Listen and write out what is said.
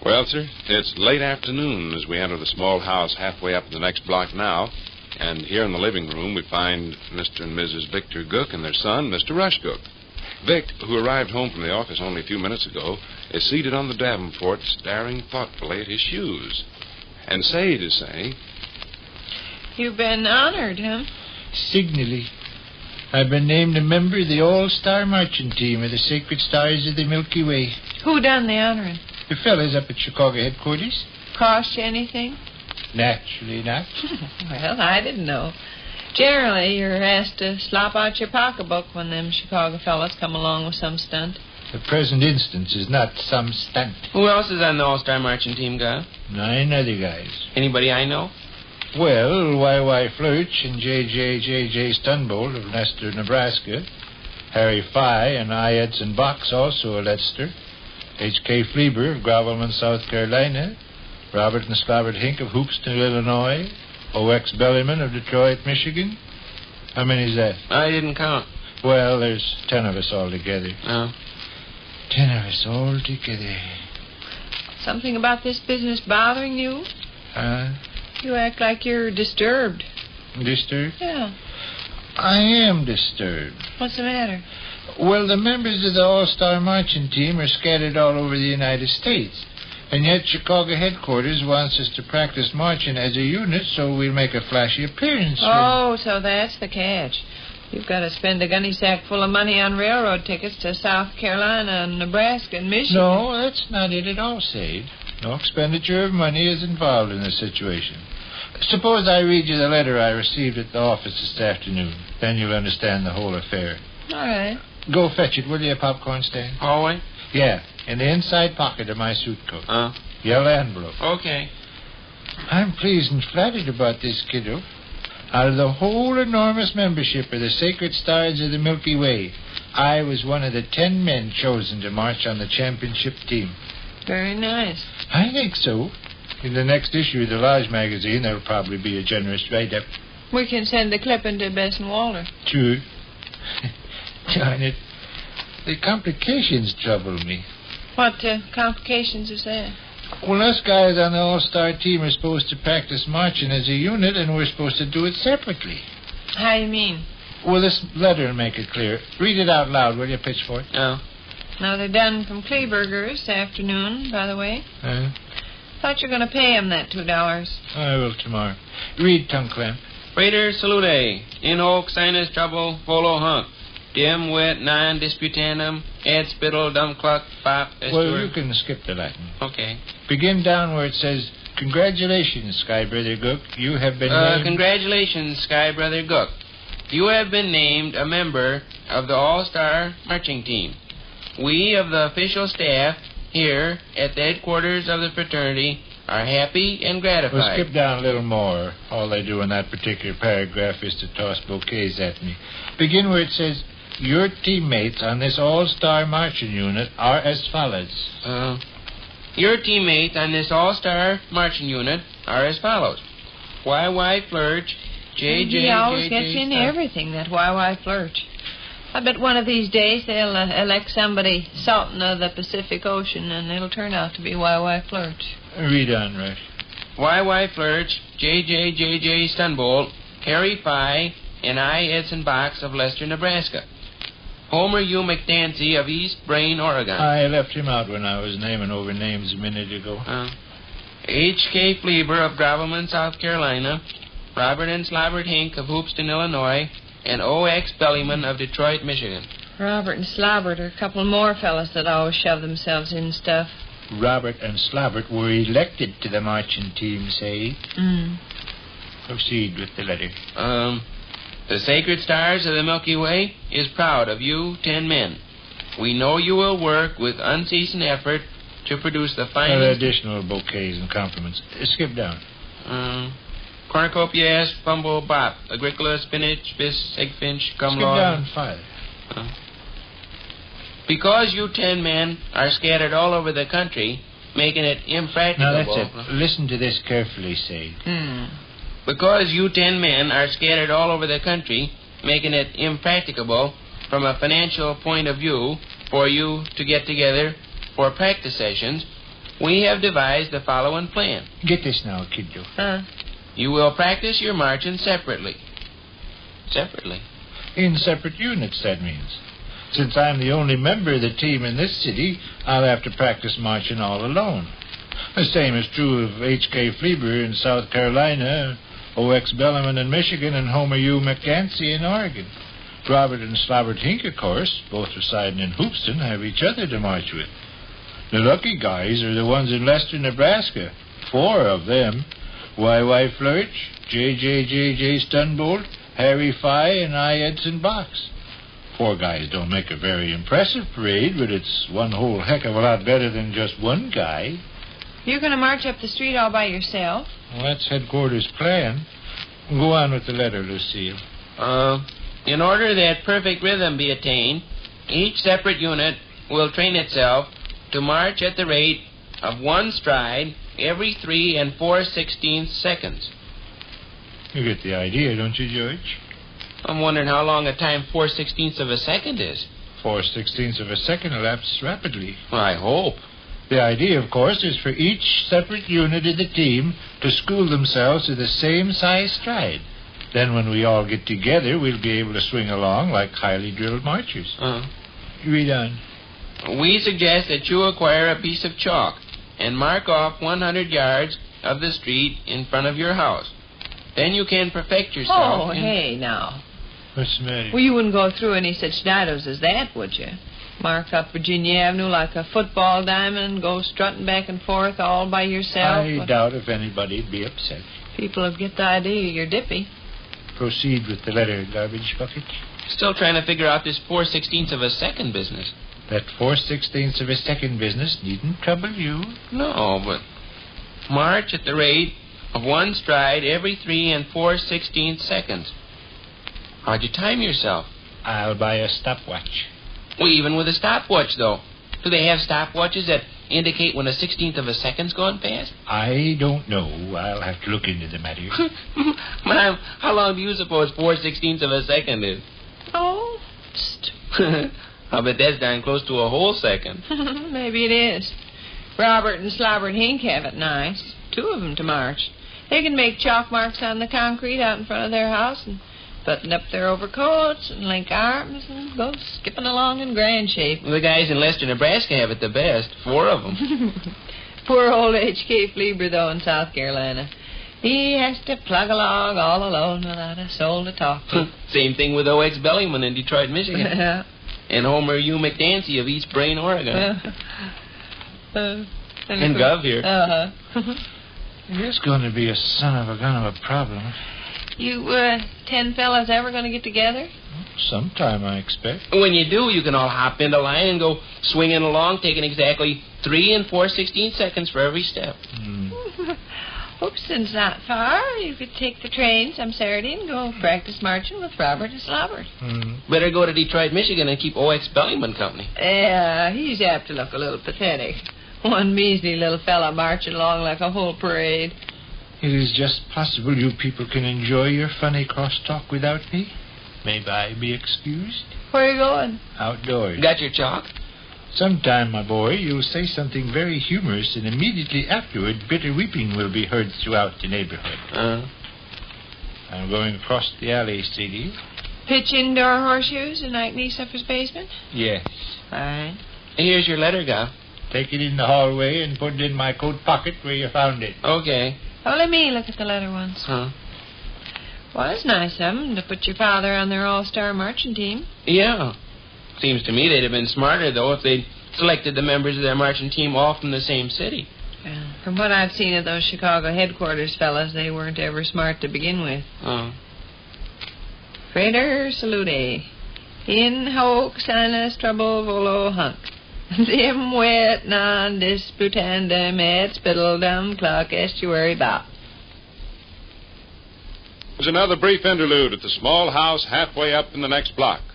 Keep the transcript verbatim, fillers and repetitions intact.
Well, sir, it's late afternoon as we enter the small house halfway up the next block now. And here in the living room we find Mister and Missus Victor Gook and their son, Mister Rush Gook. Vic, who arrived home from the office only a few minutes ago, is seated on the Davenport staring thoughtfully at his shoes. And Sade is saying... You've been honored, huh? Signally. I've been named a member of the All-Star Marching Team of the Sacred Stars of the Milky Way. Who done the honoring? The fellas up at Chicago headquarters. Cost you anything? Naturally not. Well, I didn't know. Generally, you're asked to slop out your pocketbook when them Chicago fellas come along with some stunt. The present instance is not some stunt. Who else is on the All-Star Marching Team, guy? Nine other guys. Anybody I know? Well, Y Y Flirch and J J J J Stunbolt of Leicester, Nebraska. Harry Fye and I. Edson Box, also of Leicester. H K Fleber of Grovelman, South Carolina. Robert and Slabbert Hink of Hoopston, Illinois. O X Bellyman of Detroit, Michigan. How many is that? I didn't count. Well, there's ten of us all together. Oh. Ten of us all together. Something about this business bothering you? Huh? You act like you're disturbed. Disturbed? Yeah. I am disturbed. What's the matter? Well, the members of the All-Star Marching Team are scattered all over the United States. And yet Chicago headquarters wants us to practice marching as a unit so we'll make a flashy appearance. Oh, so that's the catch. You've got to spend a gunny sack full of money on railroad tickets to South Carolina and Nebraska and Michigan. No, that's not it at all, Sade. No expenditure of money is involved in this situation. Suppose I read you the letter I received at the office this afternoon. Then you'll understand the whole affair. All right. Go fetch it, will you, a popcorn stand? Hallway? Yeah, in the inside pocket of my suit coat. Uh. Yellow envelope. Okay. I'm pleased and flattered about this, kiddo. Out of the whole enormous membership of the Sacred Stars of the Milky Way, I was one of the ten men chosen to march on the championship team. Very nice. I think so. In the next issue of the Lodge magazine, there'll probably be a generous write-up. We can send the clipping to Bess and Walter. Sure. Darn it. The complications trouble me. What uh, complications is that? Well, us guys on the All-Star team are supposed to practice marching as a unit, and we're supposed to do it separately. How you mean? Well, this letter will make it clear. Read it out loud, will you, Pitchfork? Oh. Now, they're done from Kleberger's this afternoon, by the way. Uh, Thought you were going to pay him that two dollars. I will tomorrow. Read, Tongue Clamp. Praetor salute. In hoc sinus trouble, volo hunc. Dim wet non disputanum, ad spittle dum cluck, pop, Well, you can skip the Latin. Okay. Begin down where it says, Congratulations, Sky Brother Gook. You have been Uh, named... congratulations, Sky Brother Gook. You have been named a member of the All-Star Marching Team. We of the official staff here at the headquarters of the fraternity are happy and gratified. Well, skip down a little more. All they do in that particular paragraph is to toss bouquets at me. Begin where it says, Your teammates on this All-Star Marching Unit are as follows. Uh, your teammates on this All-Star Marching Unit are as follows. Y Y Flirch, J J He always J gets J into Star- everything, that Y Y Flirch. I bet one of these days they'll uh, elect somebody Sultan of the Pacific Ocean, and it'll turn out to be Y Y Flirch. Read on, Rush. Y Y Flirch, J J J J Stunbolt, Harry Fye, and I. Edson Box of Leicester, Nebraska. Homer U. McDancy of East Brain, Oregon. I left him out when I was naming over names a minute ago. Uh, H K Fleber of Grovelman, South Carolina. Robert and Slabbert Hink of Hoopston, Illinois. And O X Bellyman of Detroit, Michigan. Robert and Slobbert are a couple more fellas that always shove themselves in stuff. Robert and Slobbert were elected to the marching team, say. Mm. Proceed with the letter. Um, the Sacred Stars of the Milky Way is proud of you, ten men. We know you will work with unceasing effort to produce the Uh, finest... additional bouquets and compliments. Uh, skip down. Um, cornucopia, fumble, bop, agricola, spinach, bis, eggfinch, cum Skip laude. down farther. Uh, because you ten men are scattered all over the country, making it impracticable... Now, that's it. Listen to this carefully, Sade. Hmm. Because you ten men are scattered all over the country, making it impracticable from a financial point of view for you to get together for practice sessions, We have devised the following plan. Get this now, kiddo. Huh? You will practice your marching separately. Separately. In separate units, that means. Since I'm the only member of the team in this city, I'll have to practice marching all alone. The same is true of H K Fleber in South Carolina, O X Bellarmine in Michigan, and Homer U. McDancy in Oregon. Robert and Slobbert Hink, of course, both residing in Hoopston, have each other to march with. The lucky guys are the ones in Lester, Nebraska. Four of them. Y Y Flurch, J J J J Stunbolt, Harry Fye, and I. Edson Box. Four guys don't make a very impressive parade, but it's one whole heck of a lot better than just one guy. You're going to march up the street all by yourself? Well, that's headquarters' plan. Go on with the letter, Lucille. Uh, in order that perfect rhythm be attained, each separate unit will train itself to march at the rate of one stride every three and four sixteenths seconds. You get the idea, don't you, George? I'm wondering how long a time four sixteenths of a second is. Four sixteenths of a second elapses rapidly. Well, I hope. The idea, of course, is for each separate unit of the team to school themselves to the same size stride. Then when we all get together, we'll be able to swing along like highly drilled marchers. Uh, Read on. we suggest that you acquire a piece of chalk and mark off one hundred yards of the street in front of your house. Then you can perfect yourself. Oh, in... hey, now. What's the matter? Well, you wouldn't go through any such didos as that, would you? Mark up Virginia Avenue like a football diamond and go strutting back and forth all by yourself? I But doubt if anybody'd be upset. people would get the idea you're dippy. Proceed with the letter, garbage bucket. Still trying to figure out this four sixteenths of a second business. That four sixteenths of a second business needn't trouble you. No, but march at the rate of one stride every three and four sixteenths seconds. How'd you time yourself? I'll buy a stopwatch. Well, even with a stopwatch, though. Do they have stopwatches that indicate when a sixteenth of a second's gone past? I don't know. I'll have to look into the matter. Ma'am, how long do you suppose four sixteenths of a second is? Oh, psst. I bet that's darn close to a whole second. Maybe it is. Robert and Slobbert Hink have it nice. Two of them to march. They can make chalk marks on the concrete out in front of their house and button up their overcoats and link arms and go skipping along in grand shape. The guys in Lester, Nebraska have it the best. Four of them. Poor old H K Fleber, though, in South Carolina. He has to plug along all alone without a soul to talk to. Same thing with O X Bellarmine in Detroit, Michigan. Yeah. And Homer U. McDancy of East Brain, Oregon. Uh, uh, and Gov here. Uh-huh. There's going to be a son of a gun of a problem. You, uh, ten fellas ever going to get together? Sometime, I expect. When you do, you can all hop into line and go swinging along, taking exactly three and four sixteenths seconds for every step. Mm. Hoopston's not far. You could take the train some Saturday and go practice marching with Robert and Slobbert. Mm. Better go to Detroit, Michigan and keep O X Bellarmine company. Yeah, he's apt to look a little pathetic. One measly little fella marching along like a whole parade. It is just possible you people can enjoy your funny crosstalk without me. May I be excused? Where are you going? Outdoors. Got your chalk? Sometime, my boy, you'll say something very humorous, and immediately afterward, bitter weeping will be heard throughout the neighborhood. Uh, I'm going across the alley, Sadie. Pitch indoor horseshoes in Ike Niesuffer's basement? Yes. All right. here's your letter, Gov. Take it in the hallway and put it in my coat pocket where you found it. Okay. Oh, let me look at the letter once. Huh? Well, it's nice of them to put your father on their all-star marching team. Yeah. Seems to me they'd have been smarter, though, if they'd selected the members of their marching team all from the same city. Well, from what I've seen of those Chicago headquarters fellas, they weren't ever smart to begin with. Oh. Frater salute. In hoc sinus trouble volo hunc. Dim wet non disputandum et spittledum clock estuary bop. There's another brief interlude at the small house halfway up in the next block.